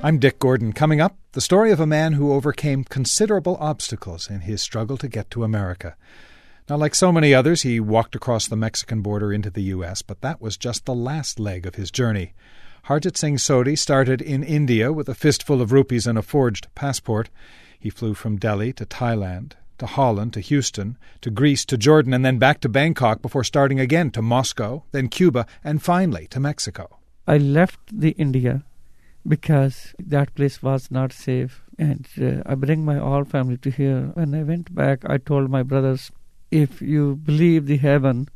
I'm Dick Gordon. Coming up, the story of a man who overcame considerable obstacles in his struggle to get to America. Now, like so many others, he walked across the Mexican border into the U.S., but that was just the last leg of his journey. Harjit Singh Sodhi started in India with a fistful of rupees and a forged passport. He flew from Delhi to Thailand, to Holland, to Houston, to Greece, to Jordan, and then back to Bangkok before starting again to Moscow, then Cuba, and finally to Mexico. I left the India because that place was not safe, and I bring my whole family to here. When I went back, I told my brothers, if you believe the heaven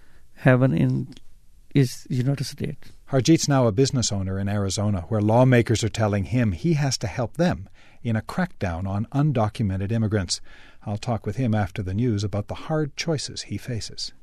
is United States. Harjit's now a business owner in Arizona, where lawmakers are telling him he has to help them in a crackdown on undocumented immigrants. I'll talk with him after the news about the hard choices he faces.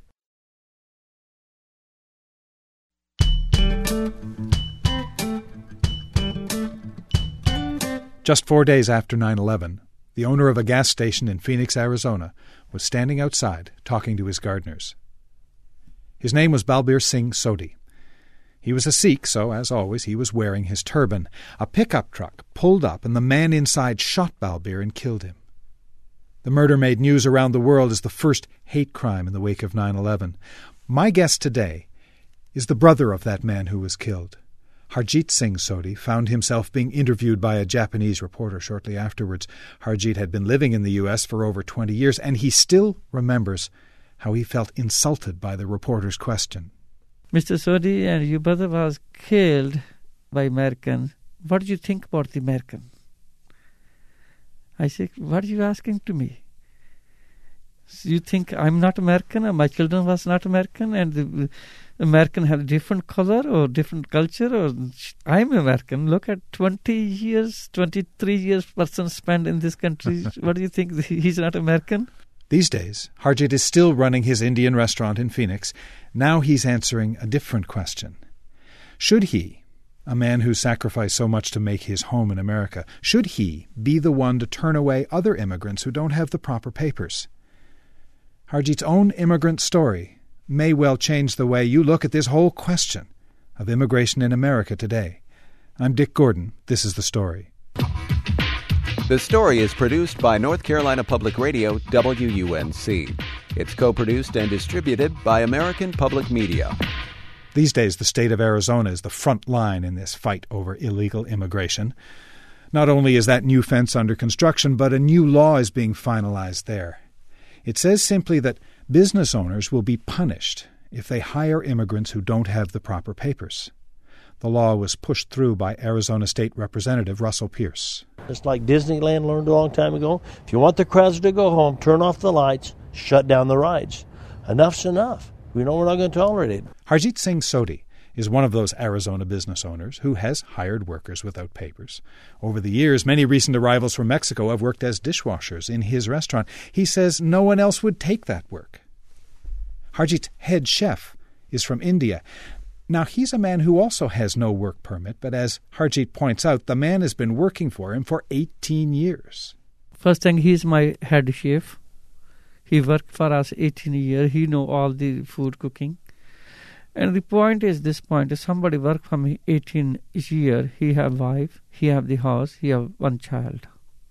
Just 4 days after 9/11, the owner of a gas station in Phoenix, Arizona, was standing outside talking to his gardeners. His name was Balbir Singh Sodhi. He was a Sikh, so, as always, he was wearing his turban. A pickup truck pulled up, and the man inside shot Balbir and killed him. The murder made news around the world as the first hate crime in the wake of 9/11. My guest today is the brother of that man who was killed. Harjit Singh Sodhi found himself being interviewed by a Japanese reporter shortly afterwards. Harjit had been living in the U.S. for over 20 years, and he still remembers how he felt insulted by the reporter's question. Mr. Sodhi, and your brother was killed by Americans. What do you think about the American? I said, what are you asking to me? So you think I'm not American, or my children was not American, and the American have a different color or different culture, or I'm American. Look at 20 years, 23 years person spent in this country. What do you think? He's not American? These days, Harjit is still running his Indian restaurant in Phoenix. Now he's answering a different question. Should he, a man who sacrificed so much to make his home in America, should he be the one to turn away other immigrants who don't have the proper papers? Harjit's own immigrant story may well change the way you look at this whole question of immigration in America today. I'm Dick Gordon. This is The Story. The Story is produced by North Carolina Public Radio, WUNC. It's co-produced and distributed by American Public Media. These days, the state of Arizona is the front line in this fight over illegal immigration. Not only is that new fence under construction, but a new law is being finalized there. It says simply that business owners will be punished if they hire immigrants who don't have the proper papers. The law was pushed through by Arizona State Representative Russell Pierce. It's like Disneyland learned a long time ago. If you want the crowds to go home, turn off the lights, shut down the rides. Enough's enough. We know we're not going to tolerate it. Harjit Singh Sodhi is one of those Arizona business owners who has hired workers without papers. Over the years, many recent arrivals from Mexico have worked as dishwashers in his restaurant. He says no one else would take that work. Harjit's head chef is from India. Now, he's a man who also has no work permit, but as Harjit points out, the man has been working for him for 18 years. First thing, he's my head chef. He worked for us 18 years. He know all the food cooking. And the point is, if somebody worked for me 18 years, he have wife, he have the house, he have one child.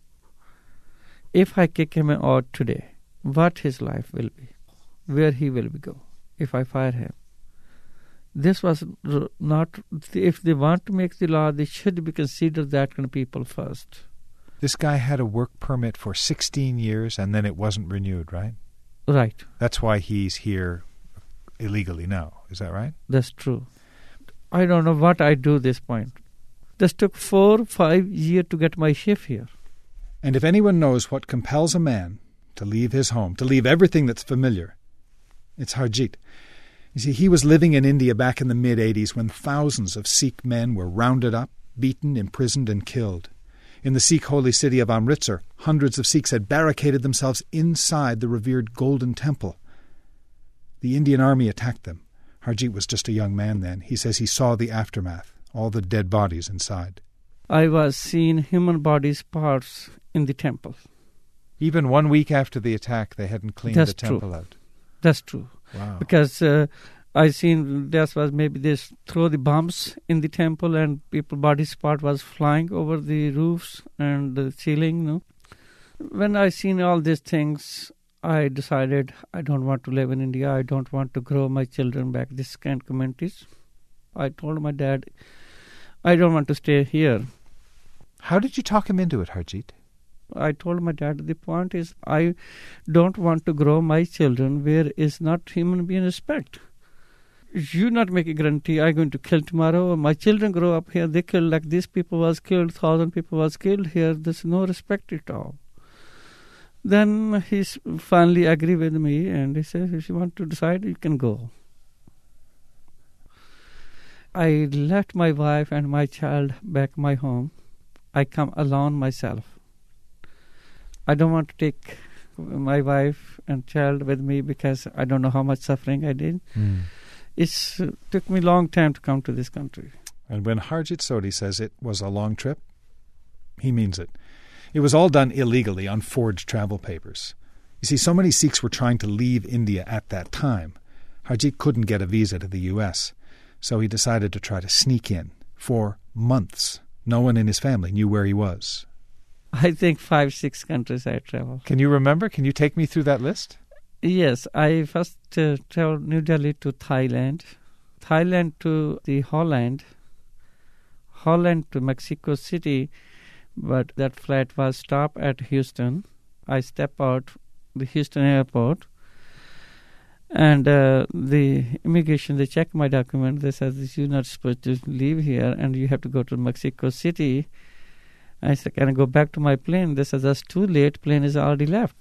If I kick him out today, what his life will be, where he will go if I fire him. This was not, if they want to make the law, they should be considered that kind of people first. This guy had a work permit for 16 years and then it wasn't renewed, right? Right. That's why he's here illegally now. Is that right? That's true. I don't know what I do this point. This took 4 or 5 years to get my shift here. And if anyone knows what compels a man to leave his home, to leave everything that's familiar, it's Harjit. You see, he was living in India back in the mid-'80s when thousands of Sikh men were rounded up, beaten, imprisoned, and killed. In the Sikh holy city of Amritsar, hundreds of Sikhs had barricaded themselves inside the revered Golden Temple. The Indian army attacked them. Harjit was just a young man then. He says he saw the aftermath, all the dead bodies inside. I was seeing human bodies parts in the temple. Even 1 week after the attack, they hadn't cleaned the temple out. That's true. Wow. Because I seen that was maybe they throw the bombs in the temple and people body part was flying over the roofs and the ceiling. No? When I seen all these things, I decided I don't want to live in India. I don't want to grow my children back this kind of communities. I told my dad, I don't want to stay here. How did you talk him into it, Harjeet? I told my dad, the point is I don't want to grow my children where is not human being respect. You not make a guarantee I'm going to kill tomorrow. My children grow up here, they kill like this people was killed, 1,000 people was killed here. There's no respect at all. Then he finally agreed with me and he said, if you want to decide, you can go. I left my wife and my child back my home. I come alone myself. I don't want to take my wife and child with me because I don't know how much suffering I did. It took me a long time to come to this country. And when Harjeet Sodhi says it was a long trip, he means it. It was all done illegally on forged travel papers. You see, so many Sikhs were trying to leave India at that time. Harjeet couldn't get a visa to the U.S., so he decided to try to sneak in for months. No one in his family knew where he was. I think 5-6 countries I traveled. Can you remember? Can you take me through that list? Yes, I first traveled New Delhi to Thailand, Thailand to the Holland to Mexico City, but that flight was stopped at Houston. I stepped out the Houston airport, and the immigration, they checked my document. They said, you're not supposed to leave here, and you have to go to Mexico City. I said, can I go back to my plane? They said, that's too late. Plane is already left.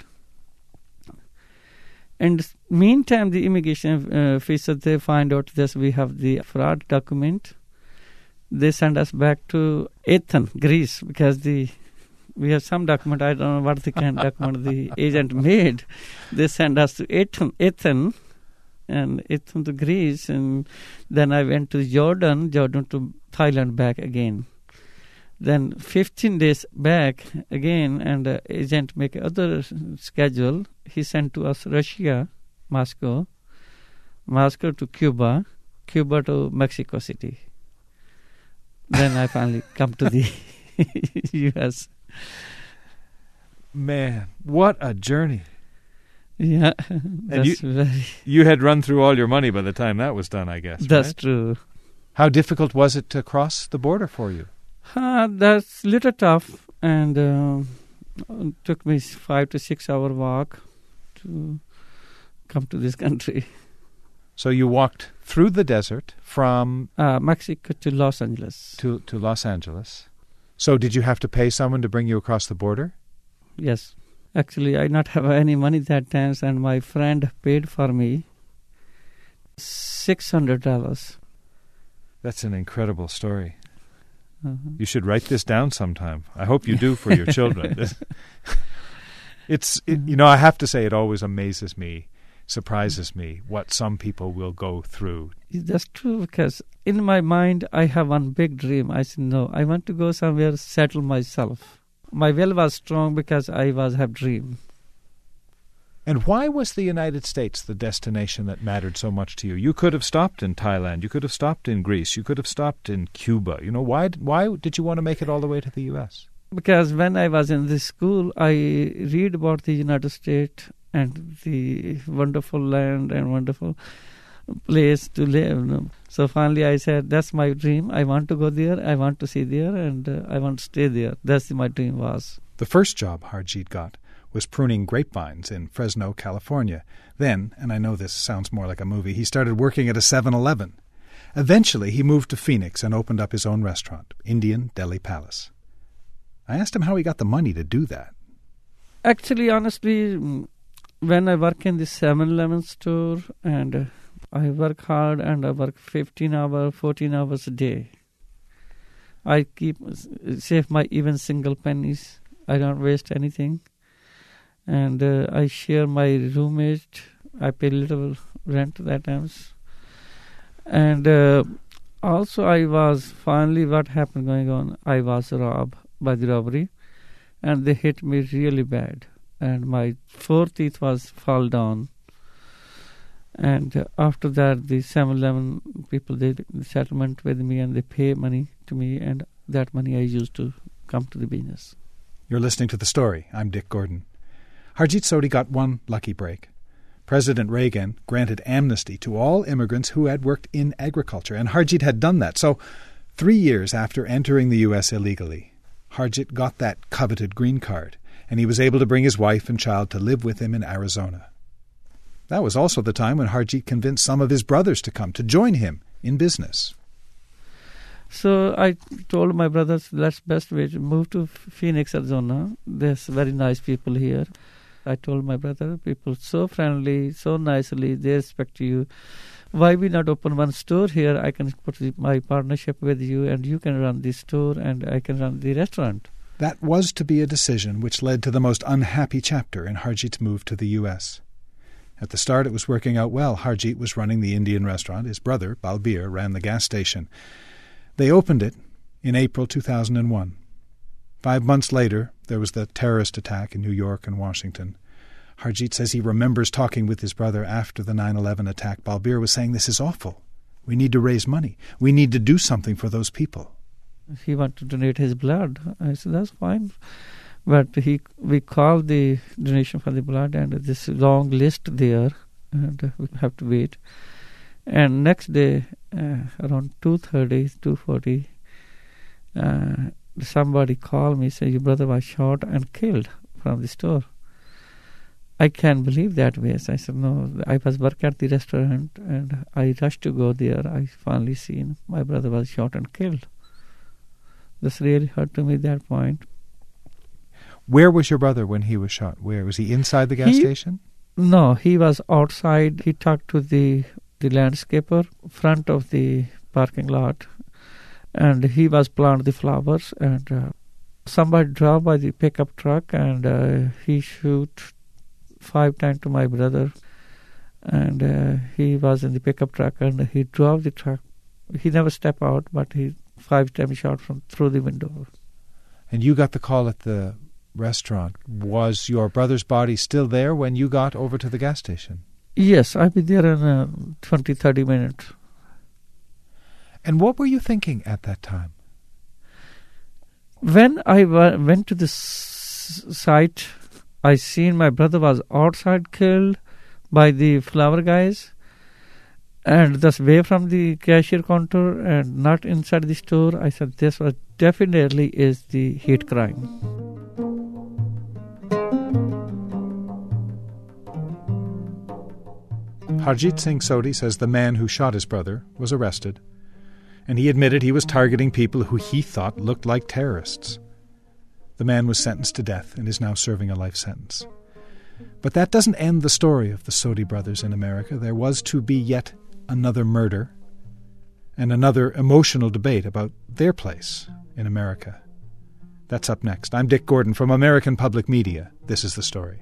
And meantime, the immigration officer, they find out that we have the fraud document. They send us back to Athens, Greece, because we have some document. I don't know what the kind of document the agent made. They send us to Athens, and Athens to Greece, and then I went to Jordan to Thailand back again. Then 15 days back again, and the agent make other schedule. He sent to us Russia, Moscow to Cuba to Mexico City. Then I finally come to the U.S. Man, what a journey. Yeah, you had run through all your money by the time that was done, I guess. That's right? True. How difficult was it to cross the border for you? That's a little tough, and it took me 5 to 6 hour walk to come to this country. So you walked through the desert from Mexico to Los Angeles. To Los Angeles. So did you have to pay someone to bring you across the border? Yes. Actually, I not have any money that time, and my friend paid for me $600. That's an incredible story. Uh-huh. You should write this down sometime. I hope you do for your children. I have to say, it always amazes me, surprises me, what some people will go through. That's true, because in my mind, I have one big dream. I said, no, I want to go somewhere, settle myself. My will was strong because I have dream. And why was the United States the destination that mattered so much to you? You could have stopped in Thailand. You could have stopped in Greece. You could have stopped in Cuba. Why did you want to make it all the way to the U.S.? Because when I was in this school, I read about the United States and the wonderful land and wonderful place to live. So finally I said, that's my dream. I want to go there. I want to see there, and I want to stay there. That's my dream was. The first job Harjeet got was pruning grapevines in Fresno, California. Then, and I know this sounds more like a movie, he started working at a 7-Eleven. Eventually, he moved to Phoenix and opened up his own restaurant, Indian Delhi Palace. I asked him how he got the money to do that. Actually, honestly, when I work in the 7-Eleven store, and I work hard, and I work 15 hours, 14 hours a day. I save my even single pennies. I don't waste anything. And I share my roommate. I pay little rent that times. And also I was, finally what happened going on, I was robbed by the robbery. And they hit me really bad. And my 4 teeth was fall down. And after that, the 7-Eleven people, they did the settlement with me and they pay money to me, and that money I used to come to the business. You're listening to The Story. I'm Dick Gordon. Harjit Sodhi got one lucky break. President Reagan granted amnesty to all immigrants who had worked in agriculture, and Harjit had done that. So 3 years after entering the U.S. illegally, Harjit got that coveted green card, and he was able to bring his wife and child to live with him in Arizona. That was also the time when Harjit convinced some of his brothers to come to join him in business. So I told my brothers, that's best way to move to Phoenix, Arizona. There's very nice people here. I told my brother, people so friendly, so nicely, they respect you. Why we not open one store here? I can put my partnership with you, and you can run the store and I can run the restaurant. That was to be a decision which led to the most unhappy chapter in Harjit's move to the U.S. At the start, it was working out well. Harjit was running the Indian restaurant. His brother, Balbir, ran the gas station. They opened it in April 2001. 5 months later, there was the terrorist attack in New York and Washington. Harjit says he remembers talking with his brother after the 9/11 attack. Balbir was saying, "This is awful. We need to raise money. We need to do something for those people." He wanted to donate his blood. I said, that's fine. But we called the donation for the blood, and this long list there, and we have to wait. And next day, around 2:40, somebody called me, said, your brother was shot and killed from the store. I can't believe that way. So I said, no, I was working at the restaurant, and I rushed to go there. I finally seen my brother was shot and killed. This really hurt to me at that point. Where was your brother when he was shot? Where? Was he inside the gas station? No, he was outside. He talked to the landscaper front of the parking lot, and he was planting the flowers, and somebody drove by the pickup truck, and he shoot 5 times to my brother, and he was in the pickup truck, and he drove the truck. He never stepped out, but he 5 times shot through the window. And you got the call at the restaurant. Was your brother's body still there when you got over to the gas station? Yes, I'll be there in 20-30 minutes. And what were you thinking at that time? When I went to the site, I seen my brother was outside killed by the flower guys, and just away from the cashier counter and not inside the store. I said this was definitely is the hate crime. Harjit Singh Sodhi says the man who shot his brother was arrested, and he admitted he was targeting people who he thought looked like terrorists. The man was sentenced to death and is now serving a life sentence. But that doesn't end the story of the Sodhi brothers in America. There was to be yet another murder and another emotional debate about their place in America. That's up next. I'm Dick Gordon from American Public Media. This is The Story.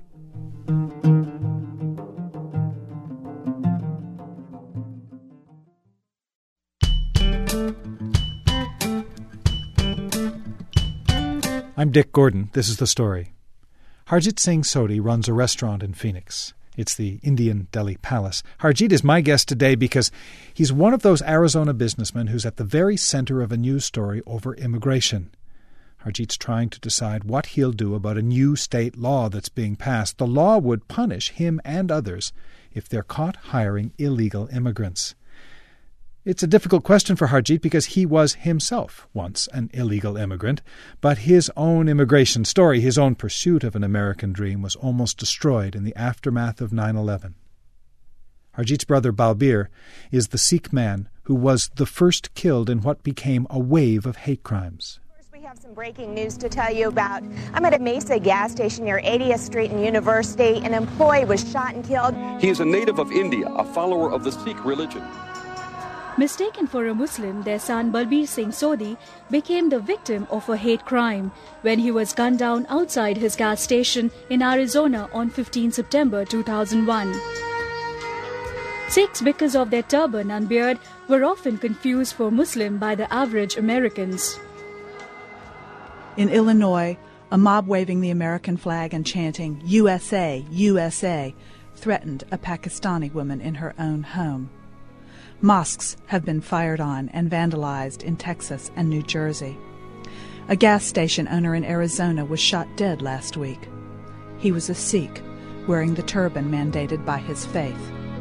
I'm Dick Gordon. This is The Story. Harjit Singh Sodhi runs a restaurant in Phoenix. It's the Indian Delhi Palace. Harjit is my guest today because he's one of those Arizona businessmen who's at the very center of a news story over immigration. Harjit's trying to decide what he'll do about a new state law that's being passed. The law would punish him and others if they're caught hiring illegal immigrants. It's a difficult question for Harjit because he was himself once an illegal immigrant, but his own immigration story, his own pursuit of an American dream, was almost destroyed in the aftermath of 9/11. Harjit's brother Balbir is the Sikh man who was the first killed in what became a wave of hate crimes. We have some breaking news to tell you about. I'm at a Mesa gas station near 80th Street and University. An employee was shot and killed. He is a native of India, a follower of the Sikh religion. Mistaken for a Muslim, their son Balbir Singh Sodhi became the victim of a hate crime when he was gunned down outside his gas station in Arizona on 15 September 2001. Sikhs, because of their turban and beard, were often confused for Muslim by the average Americans. In Illinois, a mob waving the American flag and chanting, "USA, USA," threatened a Pakistani woman in her own home. Mosques have been fired on and vandalized in Texas and New Jersey. A gas station owner in Arizona was shot dead last week. He was a Sikh, wearing the turban mandated by his faith.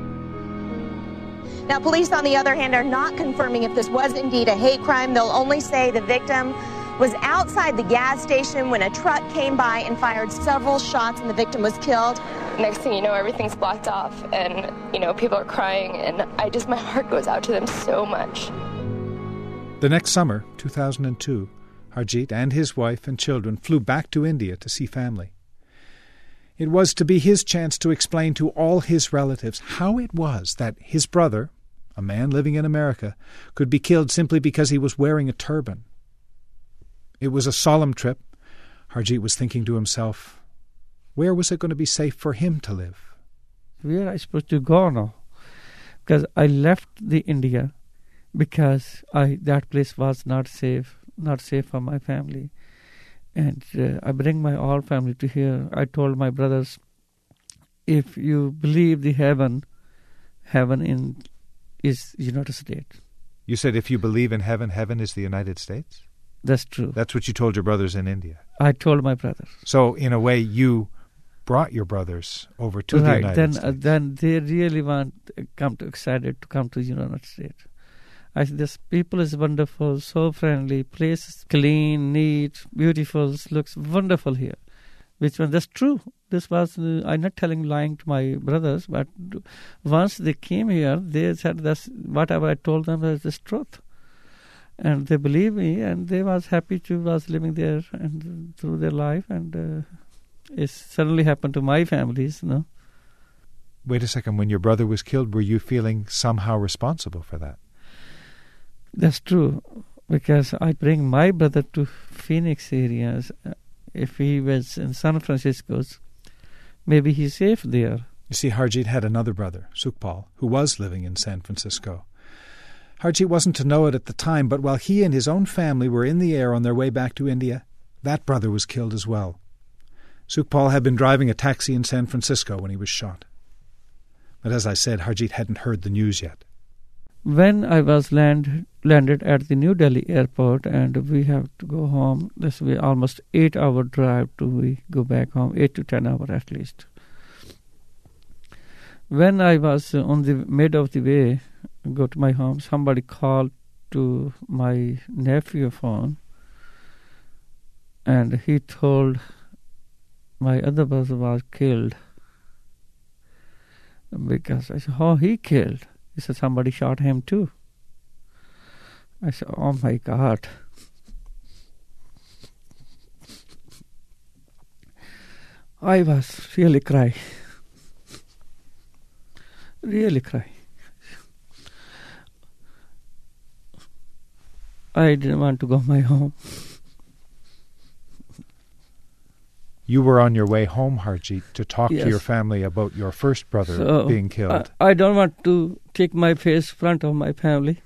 Now, police, on the other hand, are not confirming if this was indeed a hate crime. They'll only say the victim was outside the gas station when a truck came by and fired several shots and the victim was killed. Next thing you know, everything's blocked off and, people are crying, and my heart goes out to them so much. The next summer, 2002, Harjeet and his wife and children flew back to India to see family. It was to be his chance to explain to all his relatives how it was that his brother, a man living in America, could be killed simply because he was wearing a turban. It was a solemn trip. Harjeet was thinking to himself, where was it going to be safe for him to live? Where am I supposed to go now? Because I left the India because that place was not safe for my family. And I bring my whole family to here. I told my brothers, if you believe the heaven is United States. You said if you believe in heaven, heaven is the United States? That's true. That's what you told your brothers in India? I told my brothers. So, in a way, you brought your brothers over to the United States. Then they really excited to come to the United States. I said, this people is wonderful, so friendly, place is clean, neat, beautiful, looks wonderful here. That's true. This was, I'm not lying to my brothers, but once they came here, they said that's whatever I told them is this truth. And they believed me, and they was happy to was living there and through their life, and it suddenly happened to my families, Wait a second, when your brother was killed, were you feeling somehow responsible for that? That's true, because I bring my brother to Phoenix areas. If he was in San Francisco, maybe he's safe there. You see, Harjeet had another brother, Sukhpal, who was living in San Francisco. Harjeet wasn't to know it at the time, but while he and his own family were in the air on their way back to India, that brother was killed as well. Sukhpal had been driving a taxi in San Francisco when he was shot. But as I said, Harjeet hadn't heard the news yet. When I was landed at the New Delhi airport and we have to go home, this will be almost 8-hour drive we go back home, 8 to 10 hours at least. When I was on the mid of the way, go to my home, somebody called to my nephew phone, and he told my other brother was killed. Because I said, how he killed? He said, somebody shot him too. I said, oh my God. I was really crying. Really crying. I didn't want to go my home. You were on your way home, Harjeet, to talk Yes. to your family about your first brother being killed. I don't want to take my face in front of my family.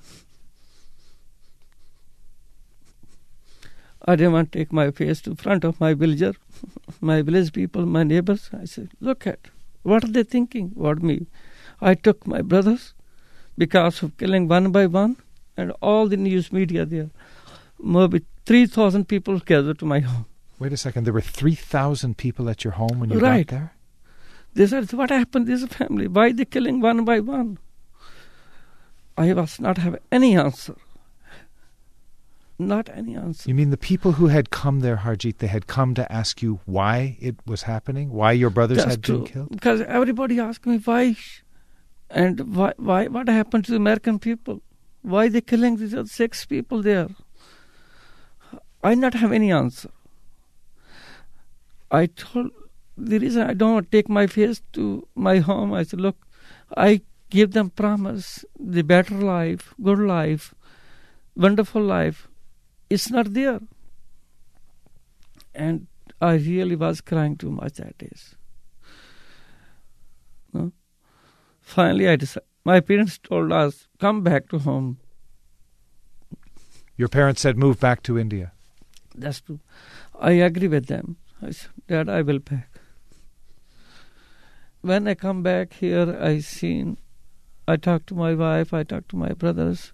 I didn't want to take my face in front of my villager, my village people, my neighbors. I said, look at, what are they thinking about me? I took my brothers because of killing one by one, and all the news media there. Maybe 3,000 people gathered to my home. Wait a second, there were 3,000 people at your home when you Right. got there? They said, what happened to this family? Why are they killing one by one? I was not have any answer. Not any answer. You mean the people who had come there, Harjeet, they had come to ask you why it was happening? Why your brothers That's had been true. killed? Because everybody asked me why, and why what happened to the American people? Why they killing these other 6 people there? I not have any answer. I told the reason I don't take my face to my home. I said, look, I give them promise, the better life, good life, wonderful life. It's not there. And I really was crying too much that days. No? Finally, I decided. My parents told us, come back to home. Your parents said move back to India. That's true. I agree with them. I said, Dad, I will back. when I come back here, I talk to my wife, I talk to my brothers.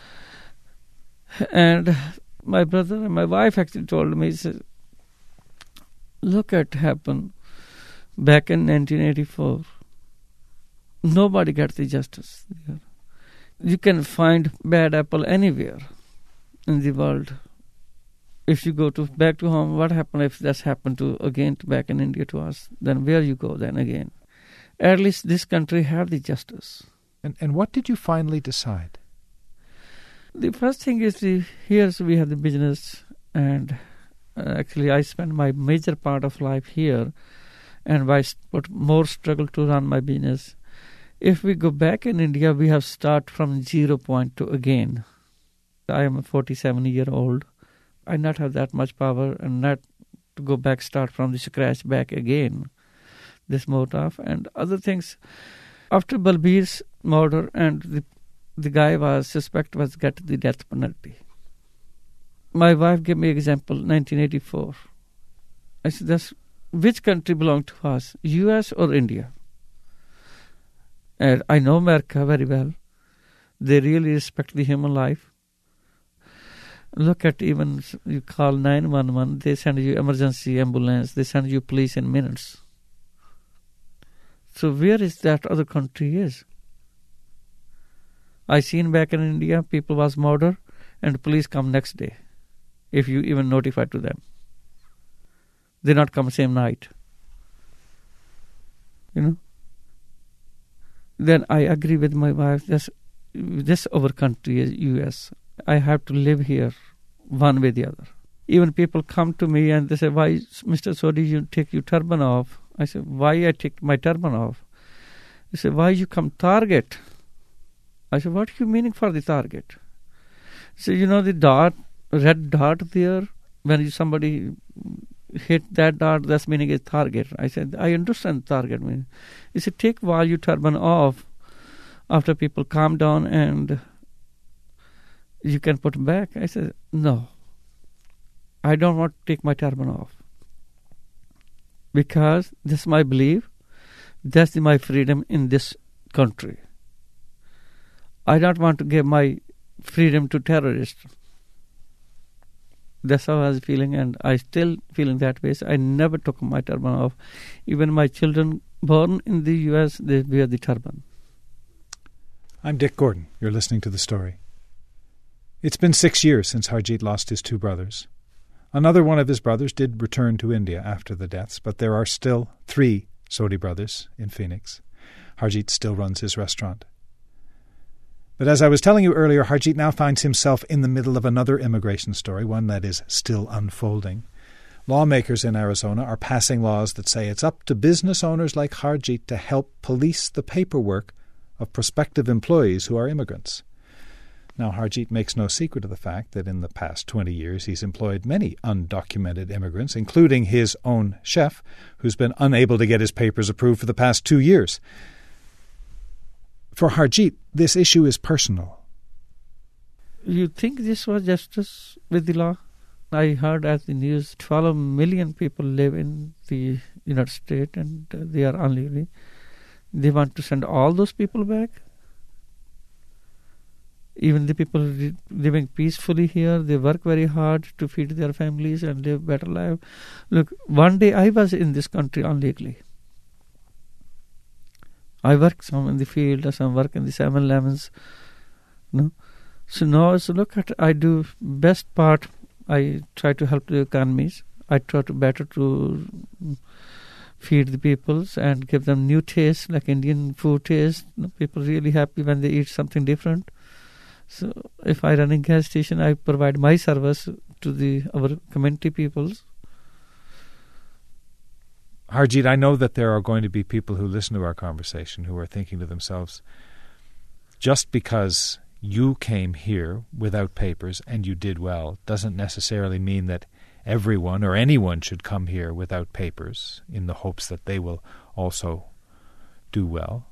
And my brother and my wife actually told me, he said, look at happened back in 1984. Nobody got the justice there. You can find bad apple anywhere in the world. If you go back to home, what happened if that's happened back in India to us? Then where you go then again? At least this country have the justice. And what did you finally decide? The first thing is here we have the business, and actually I spend my major part of life here, and I put more struggle to run my business. If we go back in India, we have start from 0 point to again. I am a 47-year-old. I not have that much power and not to go back, start from the scratch back again. This motive and other things. After Balbir's murder and the guy was suspect was get the death penalty. My wife gave me example, 1984. I said, which country belonged to us, US or India? And I know America very well. They really respect the human life. Look at even you call 911, they send you emergency ambulance, they send you police in minutes. So where is that other country is? I seen back in India, people was murdered and police come next day, if you even notify to them. They not come same night. You know? Then I agree with my wife, this our country is US. I have to live here one way or the other. Even people come to me and they say, why, Mr. Sodhi, you take your turban off? I say, why I take my turban off? They say, why you come target? I say, what are you meaning for the target? So you know the dot, red dot there, when somebody hit that dot, that's meaning is target. I said, I understand target meaning. He said, take while your turban off, after people calm down and you can put them back. I said, no, I don't want to take my turban off. Because this is my belief, that's my freedom in this country. I don't want to give my freedom to terrorists. That's how I was feeling, and I still feeling that way. So I never took my turban off. Even my children born in the US, they wear the turban. I'm Dick Gordon. You're listening to The Story. It's been 6 years since Harjeet lost his two brothers. Another one of his brothers did return to India after the deaths, but there are still 3 Sodhi brothers in Phoenix. Harjeet still runs his restaurant. But as I was telling you earlier, Harjeet now finds himself in the middle of another immigration story, one that is still unfolding. Lawmakers in Arizona are passing laws that say it's up to business owners like Harjeet to help police the paperwork of prospective employees who are immigrants. Now, Harjeet makes no secret of the fact that in the past 20 years he's employed many undocumented immigrants, including his own chef, who's been unable to get his papers approved for the past 2 years. For Harjeet, this issue is personal. You think this was justice with the law? I heard at the news 12 million people live in the United States and they are unlegally. They want to send all those people back? Even the people living peacefully here, they work very hard to feed their families and live better life. Look, one day I was in this country illegally. I work some in the field, some work in the 7-Elevens. No? So now, look at, I do best part. I try to help the economies. I try to better to feed the peoples and give them new taste, like Indian food taste. People really happy when they eat something different. So if I run a gas station, I provide my service to our community peoples. Harjeet, I know that there are going to be people who listen to our conversation who are thinking to themselves, just because you came here without papers and you did well doesn't necessarily mean that everyone or anyone should come here without papers in the hopes that they will also do well.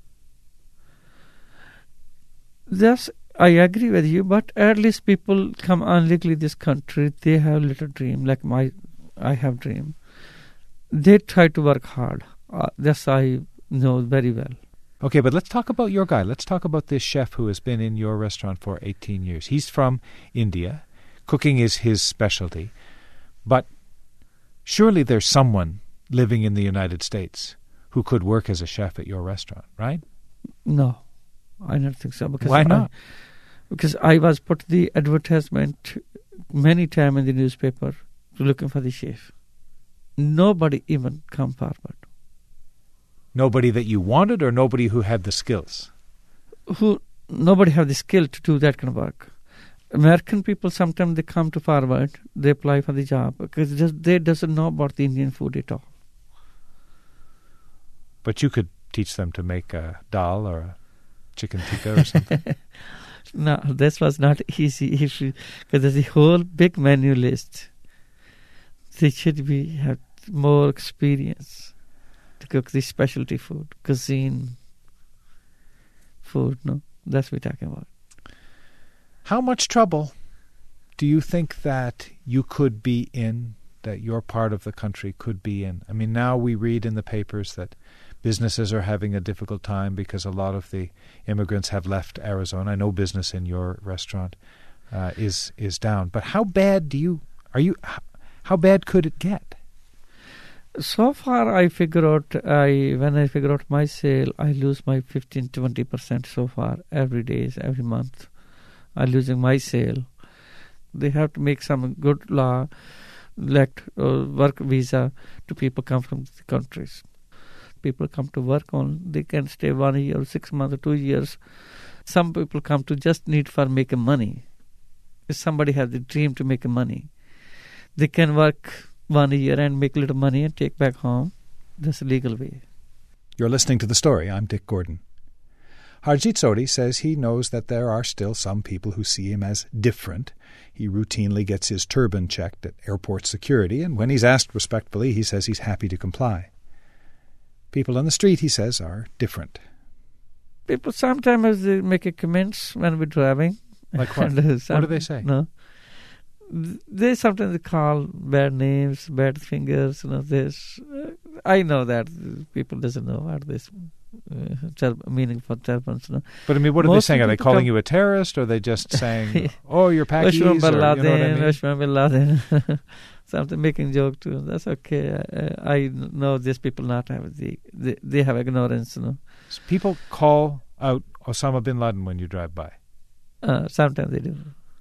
Yes, I agree with you, but at least people come illegally this country, they have little dream, like I have dream. They try to work hard. That's I know very well. Okay, but let's talk about your guy. Let's talk about this chef who has been in your restaurant for 18 years. He's from India. Cooking is his specialty. But surely there's someone living in the United States who could work as a chef at your restaurant, right? No, I don't think so. Because why not? Because I was put the advertisement many times in the newspaper to looking for the chef. Nobody even come forward. Nobody that you wanted, or nobody who had the skills? Nobody have the skill to do that kind of work. American people, sometimes they come to forward, they apply for the job because they doesn't know about the Indian food at all. But you could teach them to make a dal or a chicken tikka or something. No, this was not easy because there's a whole big menu list. They should have more experience to cook the specialty food, cuisine food. No, that's what we're talking about. How much trouble do you think that you could be in, that your part of the country could be in? I mean, now we read in the papers that businesses are having a difficult time because a lot of the immigrants have left Arizona. I know business in your restaurant is down. But how bad how bad could it get? So far, I figure out, when I figure out my sale, I lose my 15-20% so far, every day, every month. I'm losing my sale. They have to make some good law, like work visa to people come from the countries. People come to work on, they can stay 1 year, 6 months, or 2 years. Some people come to just need for making money. If somebody has the dream to make money, they can work 1 year and make a little money and take back home. That's a legal way. You're listening to The Story. I'm Dick Gordon. Harjit Sodhi says he knows that there are still some people who see him as different. He routinely gets his turban checked at airport security, and when he's asked respectfully, he says he's happy to comply. People on the street, he says, are different. People sometimes they make a comments when we're driving. Like what? What do they say? No. They sometimes call bad names, bad fingers, this. I know that people doesn't know what this meaning for turbans. But I mean, what are they saying? Are they calling you a terrorist, or are they just saying, "Oh, you're Pakis," or Osama bin Laden, something making joke too? That's okay. I know these people not have they have ignorance. So people call out Osama bin Laden when you drive by. Sometimes they do.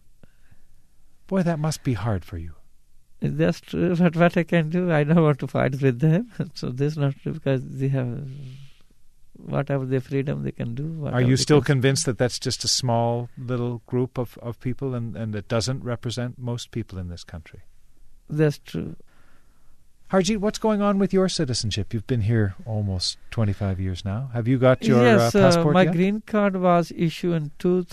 Boy, that must be hard for you. That's true. But what I can do, I don't want to fight with them. So this is not true because they have whatever their freedom they can do. Are you still convinced that that's just a small little group of people and it doesn't represent most people in this country? That's true. Harjit, what's going on with your citizenship? You've been here almost 25 years now. Have you got your passport my yet? green card was issued in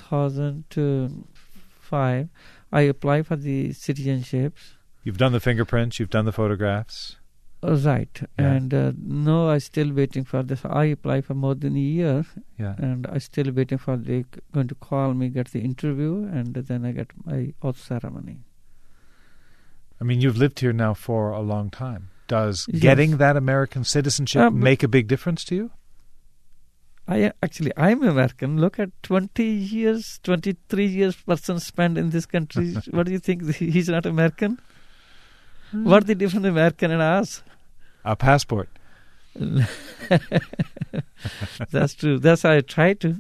2005. I applied for the citizenships. You've done the fingerprints, you've done the photographs. Right. Yeah. And no, I'm still waiting for this. I applied for more than a year. Yeah. And I'm still waiting for they going to call me, get the interview, and then I get my oath ceremony. I mean, you've lived here now for a long time. Does getting that American citizenship make a big difference to you? I'm American. Look at 20 years, 23 years person spent in this country. What do you think? He's not American? What's the difference American and us? A passport. That's true. That's how I try to.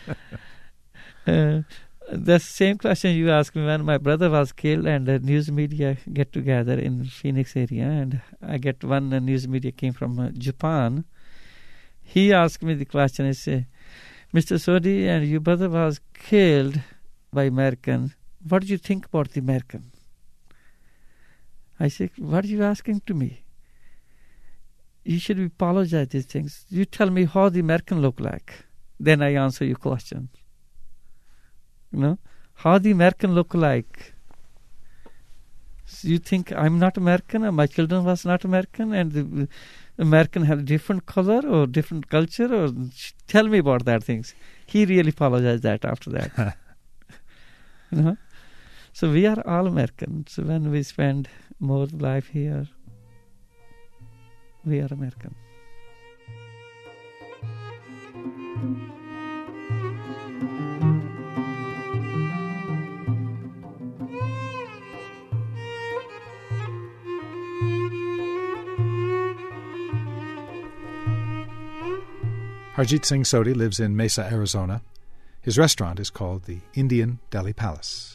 The same question you asked me when my brother was killed and the news media get together in Phoenix area, and I get one news media came from Japan. He asked me the question, he said, Mr. Sodhi, and your brother was killed by American. What do you think about the American? I said, what are you asking to me? You should apologize these things. You tell me how the American look like. Then I answer your question. How the American look like. So you think I'm not American and my children was not American and the American had a different color or different culture, or tell me about that things. He really apologized that after that. So we are all Americans. So when we spend more life here, we are American. Harjit Singh Sodhi lives in Mesa, Arizona. His restaurant is called the Indian Delhi Palace.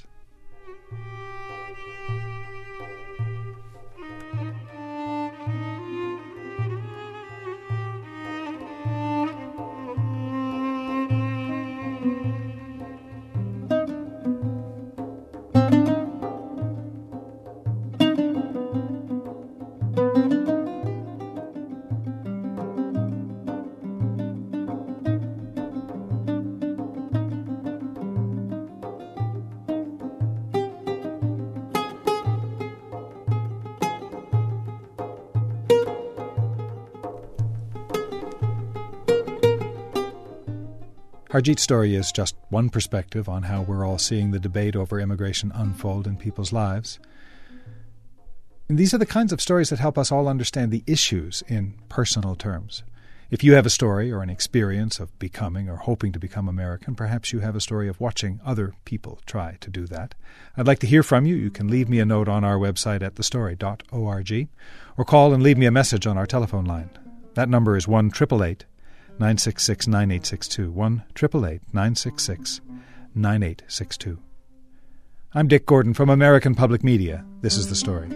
Harjit's story is just one perspective on how we're all seeing the debate over immigration unfold in people's lives. And these are the kinds of stories that help us all understand the issues in personal terms. If you have a story or an experience of becoming or hoping to become American, perhaps you have a story of watching other people try to do that. I'd like to hear from you. You can leave me a note on our website at thestory.org or call and leave me a message on our telephone line. That number is 1-888-966-9862, 1-888-966-9862. I'm Dick Gordon from American Public Media. This is The Story.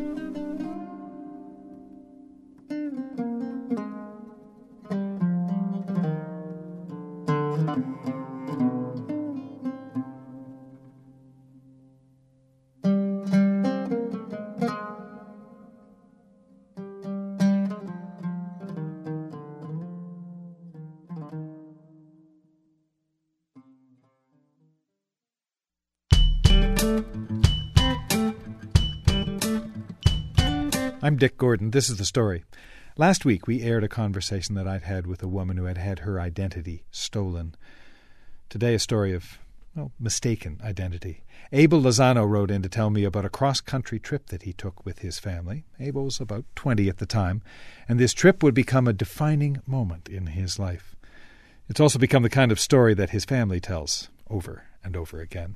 I'm Dick Gordon. This is The Story. Last week we aired a conversation that I'd had with a woman who had had her identity stolen. Today a story of, mistaken identity. Abel Lozano wrote in to tell me about a cross-country trip that he took with his family. Abel was about 20 at the time, and this trip would become a defining moment in his life. It's also become the kind of story that his family tells over and over again.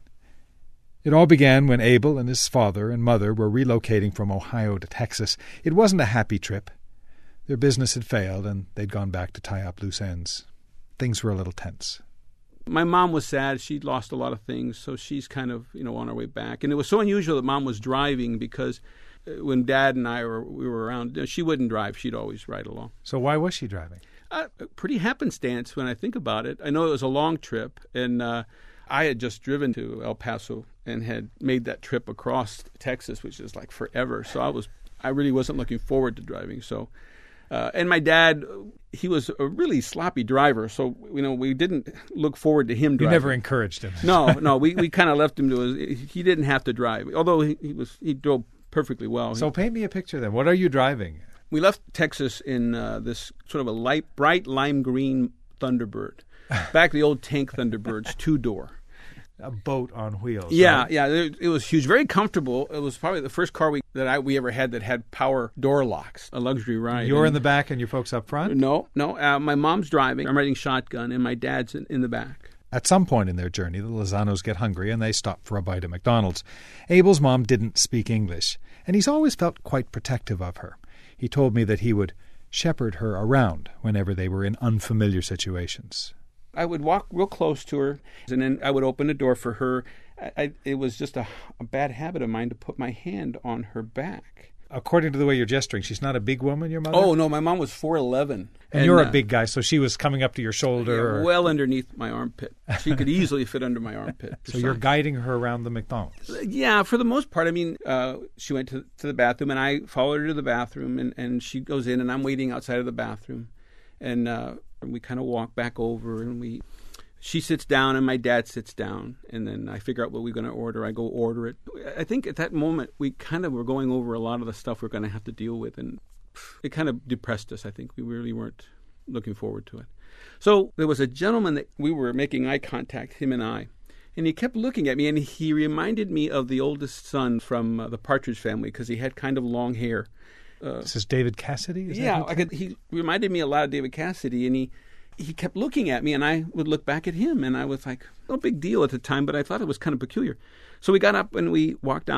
It all began when Abel and his father and mother were relocating from Ohio to Texas. It wasn't a happy trip. Their business had failed, and they'd gone back to tie up loose ends. Things were a little tense. My mom was sad. She'd lost a lot of things, so she's kind of, on her way back. And it was so unusual that Mom was driving because when Dad and we were around, she wouldn't drive. She'd always ride along. So why was she driving? Pretty happenstance when I think about it. I know it was a long trip, and I had just driven to El Paso and had made that trip across Texas, which is like forever. So I really wasn't looking forward to driving. So, and my dad, he was a really sloppy driver. So, we didn't look forward to him driving. You never encouraged him. No, we kind of left him he didn't have to drive. Although he drove perfectly well. So paint me a picture then. What are you driving? We left Texas in this sort of a bright lime green Thunderbird. Back the old tank Thunderbirds, 2-door. A boat on wheels. Yeah, right? yeah. It was huge, very comfortable. It was probably the first car we ever had that had power door locks, a luxury ride. You're in the back and your folks up front? No. My mom's driving. I'm riding shotgun, and my dad's in the back. At some point in their journey, the Lozanos get hungry and they stop for a bite at McDonald's. Abel's mom didn't speak English, and he's always felt quite protective of her. He told me that he would shepherd her around whenever they were in unfamiliar situations. I would walk real close to her, and then I would open the door for her. It was just a bad habit of mine to put my hand on her back. According to the way you're gesturing, she's not a big woman, your mother? Oh, no, my mom was 4'11". And you're a big guy, so she was coming up to your shoulder? Yeah, well underneath my armpit. She could easily fit under my armpit. So you're guiding her around the McDonald's? Yeah, for the most part. I mean, she went to the bathroom, and I followed her to the bathroom, and she goes in, and I'm waiting outside of the bathroom. And we kind of walk back over, and she sits down, and my dad sits down, and then I figure out what we're going to order. I go order it. I think at that moment, we kind of were going over a lot of the stuff we're going to have to deal with, and it kind of depressed us. I think we really weren't looking forward to it. So there was a gentleman that we were making eye contact, him and I, and he kept looking at me, and he reminded me of the oldest son from the Partridge Family because he had kind of long hair. This is David Cassidy? He reminded me a lot of David Cassidy, and he kept looking at me, and I would look back at him, and I was like, no big deal at the time, but I thought it was kind of peculiar. So we got up and we walked out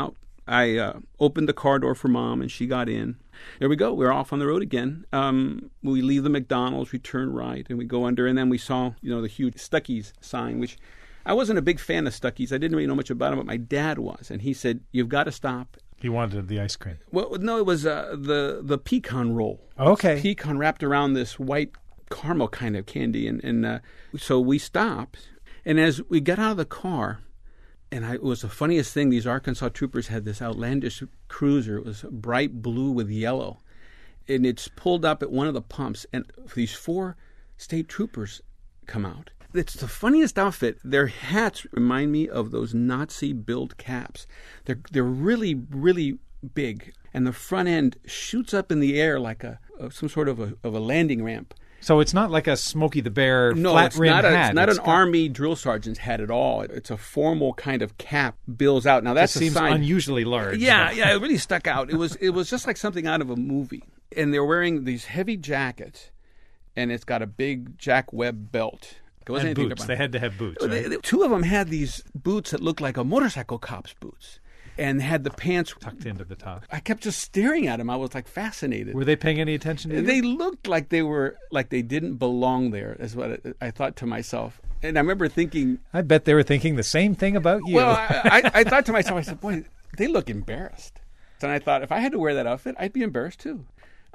I opened the car door for Mom, and she got in. There we go. We're off on the road again. We leave the McDonald's, we turn right, and we go under, and then we saw, the huge Stuckey's sign, which I wasn't a big fan of Stuckey's. I didn't really know much about them, but my dad was, and he said, "You've got to stop." He wanted the ice cream. Well, no, it was the pecan roll. Okay. Pecan wrapped around this white caramel kind of candy, and so we stopped, and as we got out of the car, and it was the funniest thing, these Arkansas troopers had this outlandish cruiser. It was bright blue with yellow, and it's pulled up at one of the pumps, and these 4 state troopers come out. It's the funniest outfit. Their hats remind me of those Nazi-built caps. They're really, really big, and the front end shoots up in the air like some sort of a landing ramp. So it's not like a Smokey the Bear no, flat rim hat. It's not an Army drill sergeant's hat at all. It's a formal kind of cap, bills out. Now that's seems unusually large. Yeah, it really stuck out. It was just like something out of a movie. And they're wearing these heavy jackets, and it's got a big Jack Webb belt. And boots. They had to have boots, right? 2 of them had these boots that looked like a motorcycle cop's boots, and had the pants tucked into the top. I kept just staring at them. I was like fascinated. Were they paying any attention to you? They looked like they didn't belong there, is what I thought to myself. And I remember thinking, I bet they were thinking the same thing about you. Well, I thought to myself, I said, boy, they look embarrassed. And I thought, if I had to wear that outfit, I'd be embarrassed too.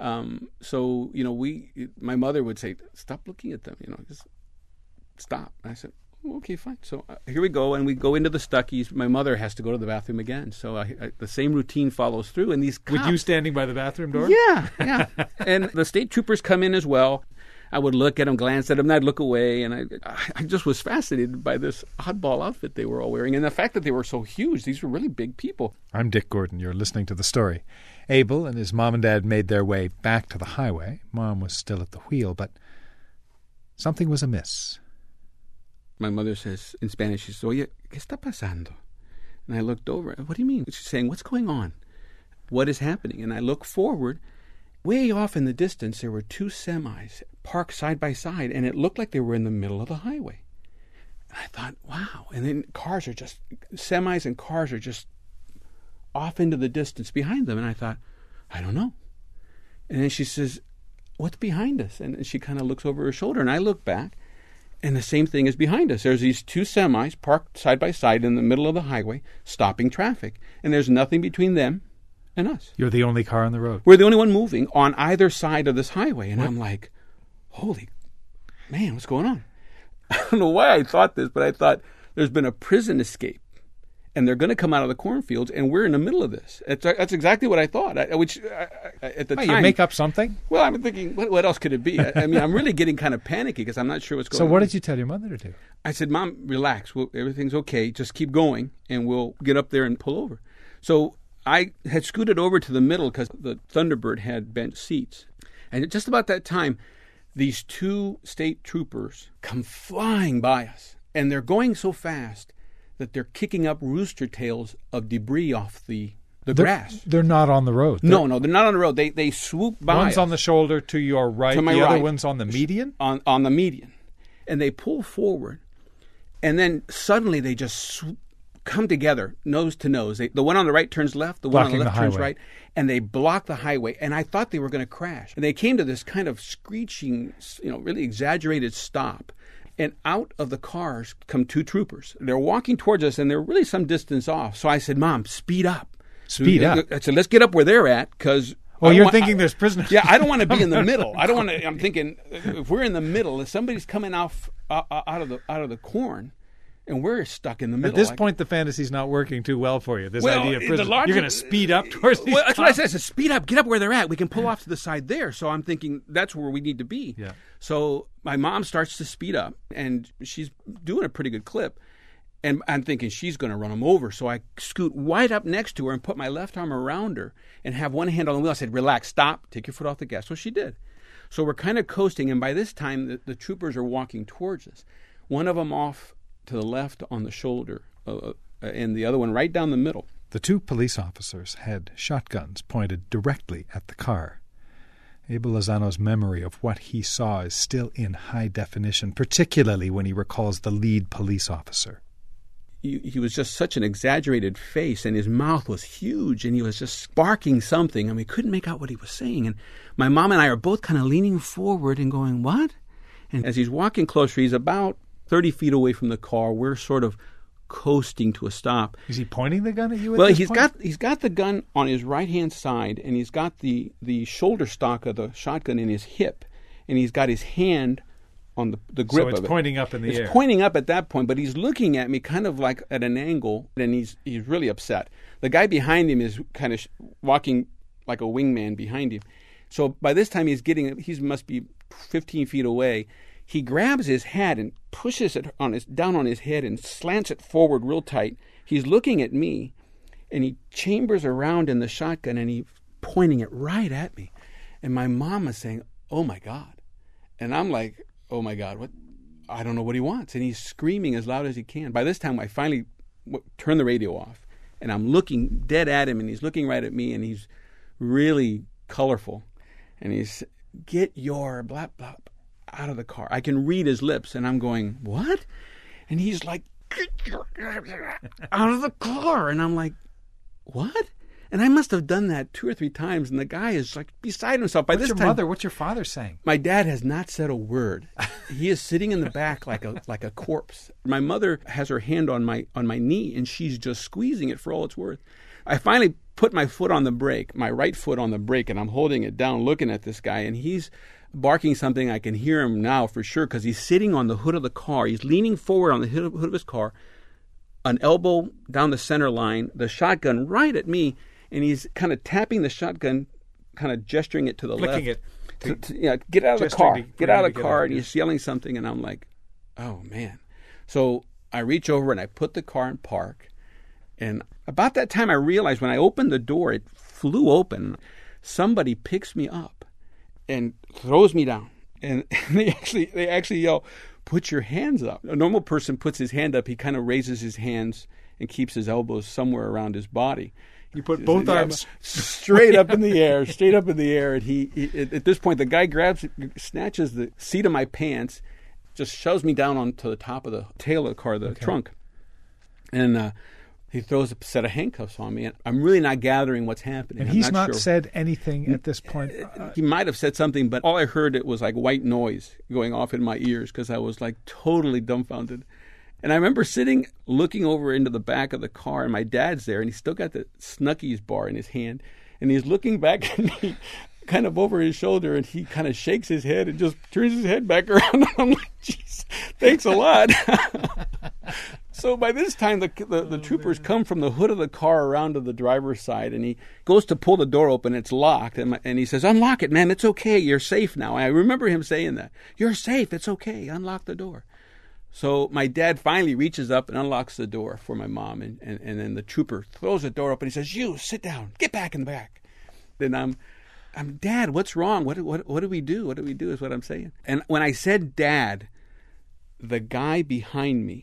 So my mother would say, stop looking at them, just stop. And I said, okay, fine. So here we go, and we go into the Stuckey's. My mother has to go to the bathroom again, so the same routine follows through. And these cops, with you standing by the bathroom door? Yeah. And the state troopers come in as well. I would look at them, glance at them, and I'd look away, and I just was fascinated by this oddball outfit they were all wearing, and the fact that they were so huge. These were really big people. I'm Dick Gordon. You're listening to The Story. Abel and his mom and dad made their way back to the highway. Mom was still at the wheel, but something was amiss. My mother says in Spanish, she says, "Oye, ¿qué está pasando?" And I looked over. What do you mean? She's saying, "What's going on? What is happening?" And I look forward. Way off in the distance, there were 2 semis parked side by side, and it looked like they were in the middle of the highway. And I thought, wow. And then semis and cars are just off into the distance behind them. And I thought, I don't know. And then she says, "What's behind us?" And she kind of looks over her shoulder, and I look back. And the same thing is behind us. There's these 2 semis parked side by side in the middle of the highway, stopping traffic. And there's nothing between them and us. You're the only car on the road. We're the only one moving on either side of this highway. And I'm like, holy man, what's going on? I don't know why I thought this, but I thought there's been a prison escape. And they're going to come out of the cornfields, and we're in the middle of this. That's exactly what I thought, at the time. You make up something? Well, I'm thinking, what else could it be? I mean, I'm really getting kind of panicky because I'm not sure what's going on. So what did you tell your mother to do? I said, "Mom, relax. Everything's okay. Just keep going, and we'll get up there and pull over." So I had scooted over to the middle because the Thunderbird had bench seats. And at just about that time, these 2 state troopers come flying by us, and they're going so fast that they're kicking up rooster tails of debris off the grass. They're not on the road. No, they're not on the road. They swoop by One's us. on the shoulder to your right. To my the right. other one's on the median? On the median. And they pull forward, and then suddenly they just come together, nose to nose. The one on the right turns left, the one on the left turns right, and they block the highway. And I thought they were going to crash. And they came to this kind of screeching, really exaggerated stop. And out of the cars come 2 troopers. They're walking towards us, and they're really some distance off. So I said, "Mom, speed up." Speed up? I said, "Let's get up where they're at," because... Oh, you're thinking there's prisoners. Yeah, I don't want to be in the middle. I don't want to... I'm thinking, if we're in the middle, if somebody's coming out of the corn, and we're stuck in the middle... At this point, the fantasy's not working too well for you, this well, idea of prison. You're going to speed up towards these that's what I said. I said, speed up, get up where they're at. We can pull off to the side there. So I'm thinking that's where we need to be. Yeah. So my mom starts to speed up, and she's doing a pretty good clip. And I'm thinking she's going to run them over. So I scoot right up next to her and put my left arm around her and have one hand on the wheel. I said, "Relax, stop, take your foot off the gas." So she did. So we're kind of coasting, and by this time, the troopers are walking towards us. One of them off to the left on the shoulder, and the other one right down the middle. The 2 police officers had shotguns pointed directly at the car. Abel Lozano's memory of what he saw is still in high definition, particularly when he recalls the lead police officer. he was just such an exaggerated face, and his mouth was huge, and he was just barking something, and we couldn't make out what he was saying. And my mom and I are both kind of leaning forward and going, what? And as he's walking closer, he's about 30 feet away from the car. We're sort of coasting to a stop. Is he pointing the gun at you? Well, he's got the gun on his right-hand side, and he's got the shoulder stock of the shotgun in his hip, and he's got his hand on the grip of it. So it's pointing up in the air. It's pointing up at that point, but he's looking at me kind of like at an angle, and he's really upset. The guy behind him is kind of walking like a wingman behind him. So by this time he must be 15 feet away. He grabs his hat and pushes it down on his head and slants it forward real tight. He's looking at me, and he chambers around in the shotgun, and he's pointing it right at me. And my mom is saying, "Oh, my God." And I'm like, "Oh, my God, what? I don't know what he wants." And he's screaming as loud as he can. By this time, I finally turn the radio off, and I'm looking dead at him, and he's looking right at me, and he's really colorful. And he's, "Get your blah, blah, out of the car." I can read his lips, and I'm going, "What?" And he's like, "Get your out of the car." And I'm like, "What?" And I must have done that 2 or 3 times, and the guy is like beside himself. What's your father saying? My dad has not said a word. He is sitting in the back like a corpse. My mother has her hand on my knee, and she's just squeezing it for all it's worth. I finally put my foot on the brake, my right foot on the brake, and I'm holding it down, looking at this guy, and he's barking something. I can hear him now for sure because he's sitting on the hood of the car. He's leaning forward on the hood of his car, an elbow down the center line, the shotgun right at me, and he's kind of tapping the shotgun, kind of gesturing it to the flicking left. it. Get out of the car. Get out of the car. And he's yelling something, and I'm like, oh, man. So I reach over, and I put the car in park. And about that time, I realized when I opened the door, it flew open. Somebody picks me up and throws me down. And they actually yell, "Put your hands up." A normal person puts his hand up. He kind of raises his hands and keeps his elbows somewhere around his body. You put both arms straight up in the air, And he at this point, the guy snatches the seat of my pants, just shoves me down onto the top of the tail of the car, the trunk. And he throws a set of handcuffs on me, and I'm really not gathering what's happening. And he's not said anything at this point? He might have said something, but all I heard, it was like white noise going off in my ears because I was like totally dumbfounded. And I remember looking over into the back of the car, and my dad's there, and he's still got the Snuckies bar in his hand, and he's looking back at me kind of over his shoulder, and he kind of shakes his head and just turns his head back around, and I'm like, "Jeez, thanks a lot." So by this time, the troopers come from the hood of the car around to the driver's side, and he goes to pull the door open. It's locked, and he says, "Unlock it, man. It's okay. You're safe now." And I remember him saying that. "You're safe. It's okay. Unlock the door." So my dad finally reaches up and unlocks the door for my mom, and then the trooper throws the door open. He says, "You, sit down. Get back in the back." Then I'm, "Dad, what's wrong? What do we do? What do we do?" is what I'm saying. And when I said "Dad," the guy behind me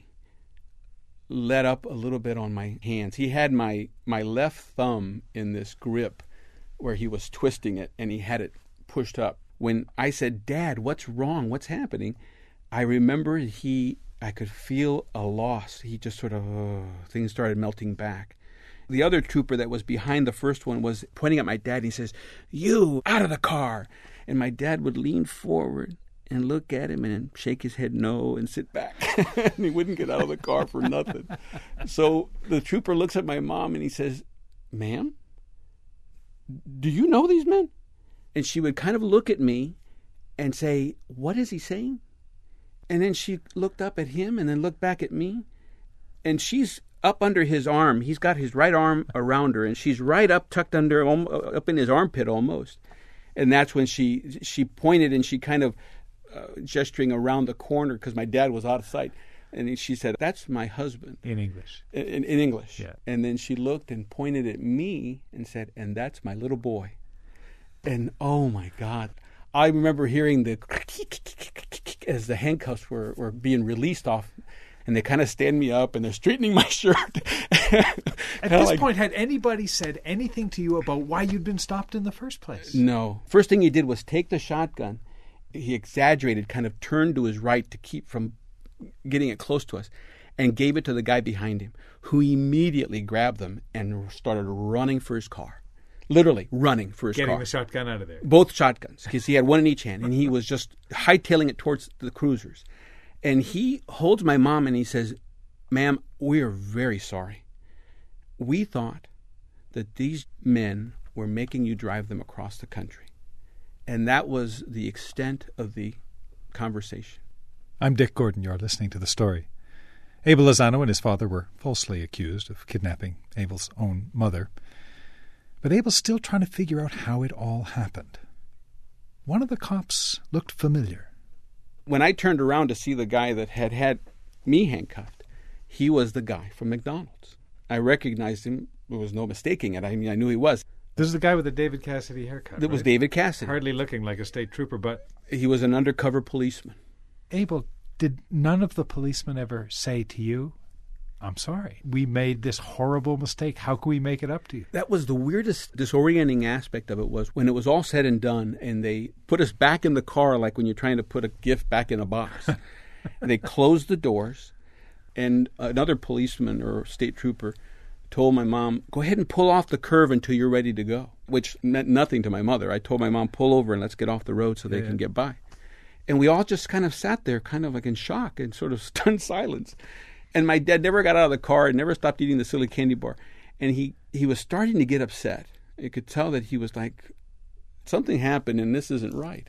let up a little bit on my hands. He had my left thumb in this grip where he was twisting it, and he had it pushed up. When I said, "Dad, what's wrong? What's happening?" I remember I could feel a loss. He just sort of, things started melting back. The other trooper that was behind the first one was pointing at my dad, and he says, "You, out of the car." And my dad would lean forward and look at him and shake his head no and sit back. And he wouldn't get out of the car for nothing. So the trooper looks at my mom and he says, "Ma'am, do you know these men?" And she would kind of look at me and say, "What is he saying?" And then she looked up at him and then looked back at me. And she's up under his arm. He's got his right arm around her, and she's right up, tucked under, up in his armpit almost. And that's when she pointed, and she kind of gesturing around the corner because my dad was out of sight. And she said, "That's my husband." In English. In English. Yeah. And then she looked and pointed at me and said, "And that's my little boy." And oh my God. I remember hearing the as the handcuffs were being released off, and they kind of stand me up and they're straightening my shirt. At this point, had anybody said anything to you about why you'd been stopped in the first place? No. First thing he did was take the shotgun. He exaggerated, kind of turned to his right to keep from getting it close to us. and gave it to the guy behind him, who immediately grabbed them and started running for his car. Literally running for his car. Getting the shotgun out of there. Both shotguns, because he had one in each hand, and he was just hightailing it towards the cruisers. And he holds my mom and he says, "Ma'am, we are very sorry. We thought that these men were making you drive them across the country." And that was the extent of the conversation. I'm Dick Gordon. You're listening to The Story. Abel Lozano and his father were falsely accused of kidnapping Abel's own mother. But Abel's still trying to figure out how it all happened. One of the cops looked familiar. When I turned around to see the guy that had me handcuffed, he was the guy from McDonald's. I recognized him. There was no mistaking it. I mean, I knew he was. This is the guy with the David Cassidy haircut. That was David Cassidy. Hardly looking like a state trooper, but... He was an undercover policeman. Abel, did none of the policemen ever say to you, "I'm sorry, we made this horrible mistake. How can we make it up to you?" That was the weirdest, disorienting aspect of it, was when it was all said and done and they put us back in the car like when you're trying to put a gift back in a box. They closed the doors, and another policeman or state trooper told my mom, "Go ahead and pull off the curve until you're ready to go," which meant nothing to my mother. I told my mom, "Pull over and let's get off the road so they can get by." And we all just kind of sat there kind of like in shock and sort of stunned silence. And my dad never got out of the car and never stopped eating the silly candy bar. And he was starting to get upset. You could tell that he was like, something happened and this isn't right.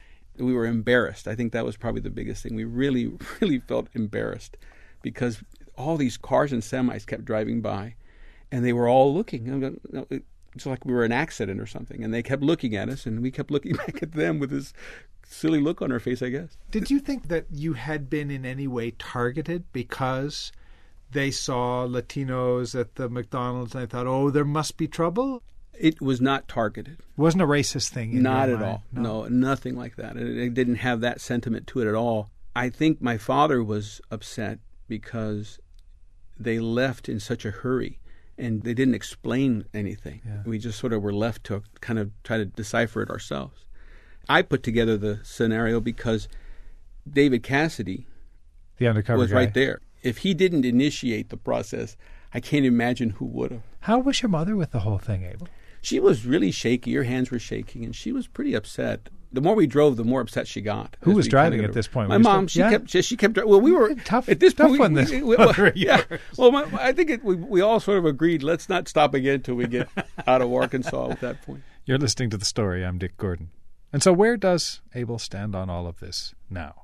We were embarrassed. I think that was probably the biggest thing. We really, really felt embarrassed because all these cars and semis kept driving by and they were all looking. It's like we were an accident or something. And they kept looking at us and we kept looking back at them with this silly look on our face, I guess. Did you think that you had been in any way targeted because they saw Latinos at the McDonald's and they thought, "Oh, there must be trouble"? It was not targeted. It wasn't a racist thing in Not your at mind. all. No, nothing like that. It didn't have that sentiment to it at all. I think my father was upset because they left in such a hurry and they didn't explain anything. Yeah. We just sort of were left to kind of try to decipher it ourselves. I put together the scenario because David Cassidy, the undercover was guy, right there. If he didn't initiate the process, I can't imagine who would have. How was your mother with the whole thing, Abel? She was really shaky. Her hands were shaking, and she was pretty upset. The more we drove, the more upset she got. Who was driving at this point? My mom. She kept. Well, we were tough. At this point, one. Yeah. Well, I think we all sort of agreed. Let's not stop again until we get out of Arkansas at that point. You're listening to The Story. I'm Dick Gordon. And so where does Abel stand on all of this now?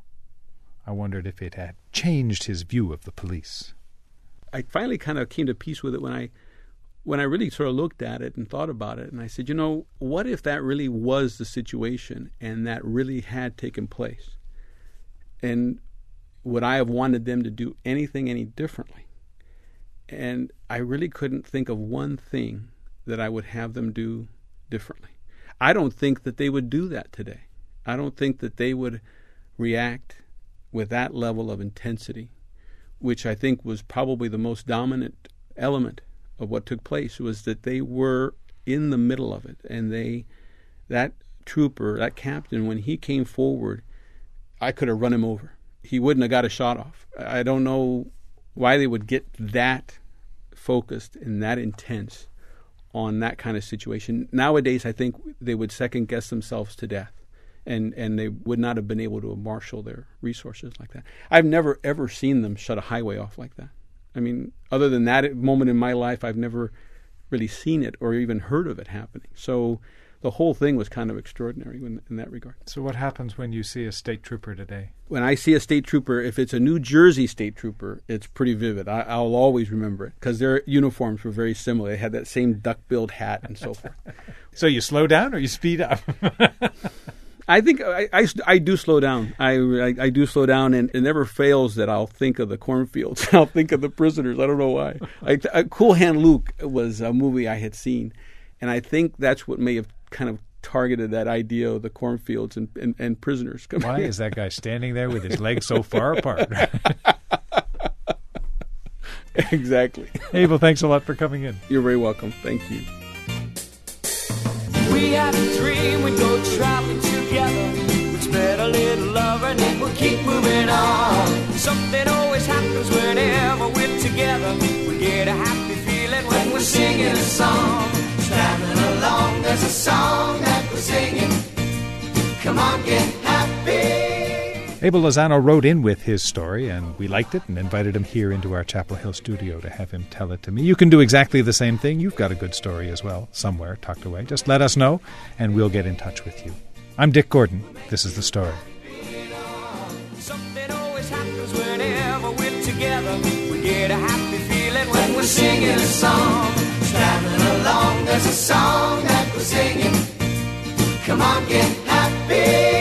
I wondered if it had changed his view of the police. I finally kind of came to peace with it when I really sort of looked at it and thought about it. And I said, what if that really was the situation and that really had taken place? And would I have wanted them to do anything any differently? And I really couldn't think of one thing that I would have them do differently. I don't think that they would do that today. I don't think that they would react with that level of intensity, which I think was probably the most dominant element of what took place, was that they were in the middle of it. And that trooper, that captain, when he came forward, I could have run him over. He wouldn't have got a shot off. I don't know why they would get that focused and that intense on that kind of situation. Nowadays, I think they would second guess themselves to death, and they would not have been able to marshal their resources like that. I've never, ever seen them shut a highway off like that. I mean, other than that moment in my life, I've never really seen it or even heard of it happening. So the whole thing was kind of extraordinary in that regard. So what happens when you see a state trooper today? When I see a state trooper, if it's a New Jersey state trooper, it's pretty vivid. I'll always remember it because their uniforms were very similar. They had that same duck-billed hat and so forth. So you slow down or you speed up? I think I do slow down. I do slow down, and it never fails that I'll think of the cornfields. I'll think of the prisoners. I don't know why. Cool Hand Luke was a movie I had seen, and I think that's what may have kind of targeted that idea of the cornfields and prisoners. Why is that guy standing there with his legs so far apart? Exactly. Abel, thanks a lot for coming in. You're very welcome. Thank you. We had a dream we'd go traveling together, which spread a little love and it will keep moving on. Something always happens whenever we're together. We get a happy feeling when we're singing a song. Traveling along, there's a song that we're singing. Come on, get happy. Abel Lozano wrote in with his story, and we liked it and invited him here into our Chapel Hill studio to have him tell it to me. You can do exactly the same thing. You've got a good story as well, somewhere tucked away. Just let us know, and we'll get in touch with you. I'm Dick Gordon. This is The Story. Something always happens whenever we're together. We get a happy feeling when we're singing a song. Traveling along, there's a song that we're singing. Come on, get happy.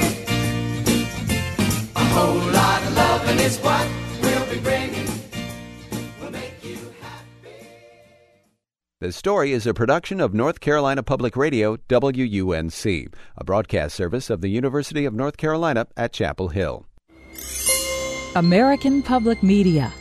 A whole lot of loving is what we'll be bringing. We'll make you happy. The Story is a production of North Carolina Public Radio, WUNC, a broadcast service of the University of North Carolina at Chapel Hill. American Public Media